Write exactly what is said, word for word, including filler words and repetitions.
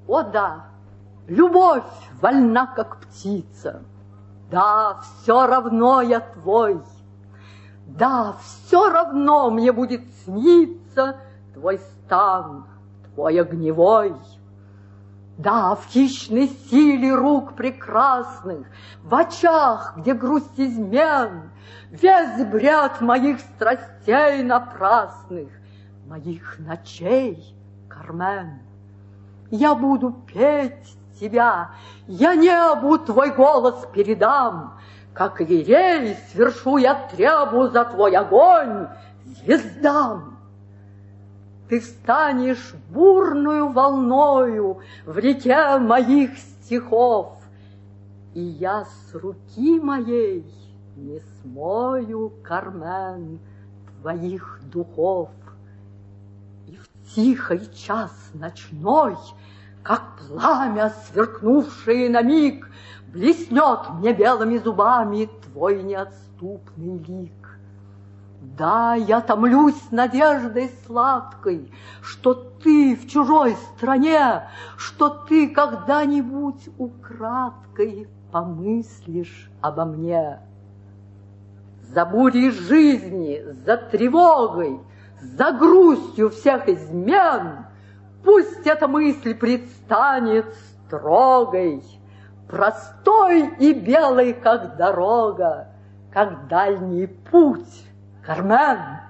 О да, любовь вольна, как птица. Да, все равно я твой. Да, все равно мне будет сниться твой стан, твой огневой. Да, в хищной силе рук прекрасных, в очах, где грусть измен, весь бред моих страстей напрасных, моих ночей, Кармен. Я буду петь тебя, я небу твой голос передам, как лирей свершу я требу за твой огонь звездам. Ты станешь бурную волною в реке моих стихов, и я с руки моей не смою, Кармен, твоих духов. И в тихий час ночной, как пламя, сверкнувшее на миг, блеснет мне белыми зубами твой неотступный лик. Да, я томлюсь надеждой сладкой, что ты в чужой стране, что ты когда-нибудь украдкой помыслишь обо мне. За бурей жизни, за тревогой, за грустью всех измен пусть эта мысль предстанет строгой, простой и белой, как дорога, как дальний путь. Кармен!